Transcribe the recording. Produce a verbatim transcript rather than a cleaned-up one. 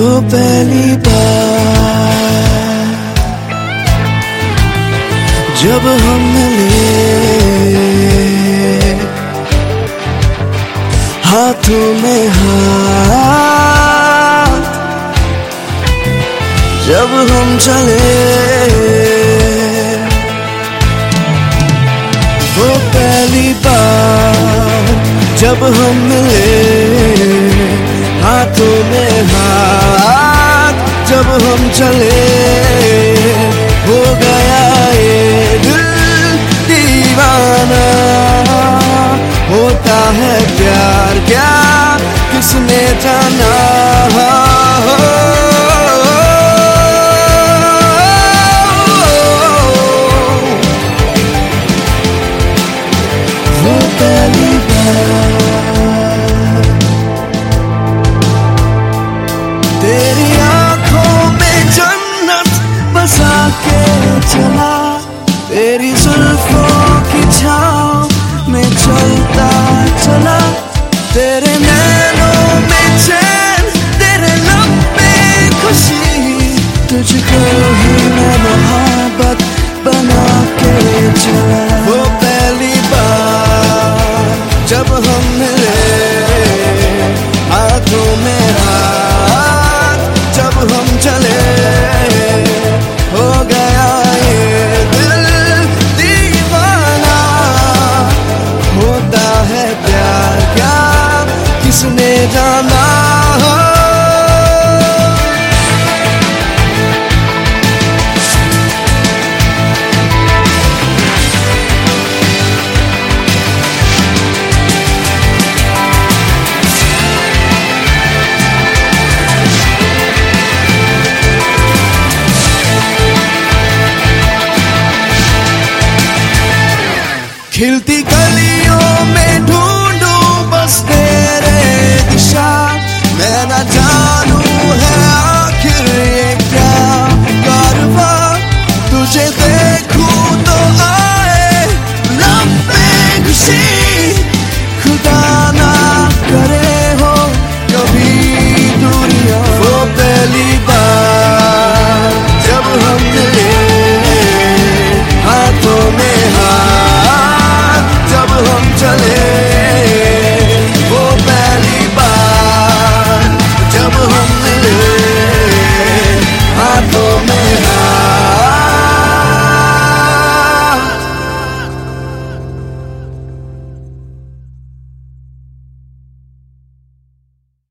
वो पहली बार जब हम मिले, हाथों में हाथ जब हम चले, वो पहली बार जब हम मिले, हाथों में हाथ जब हम चले, हो गया ये दिल दीवाना। होता है प्यार क्या किसने जाना, वो पहली बार तेरी आंखों में जन्नत बसा के चला, तेरी जुल्फों की छाँव में चलता चला, तेरे नैनों में चैन, तेरे लब पे खुशी, तुझको ही मैं मोहब्बत बना के चला। वो पहली बार जब हम मिले, हाथों में हाथ जब हम चले, हो गया ये दिल दीवाना। होता है प्यार क्या किसने जाना।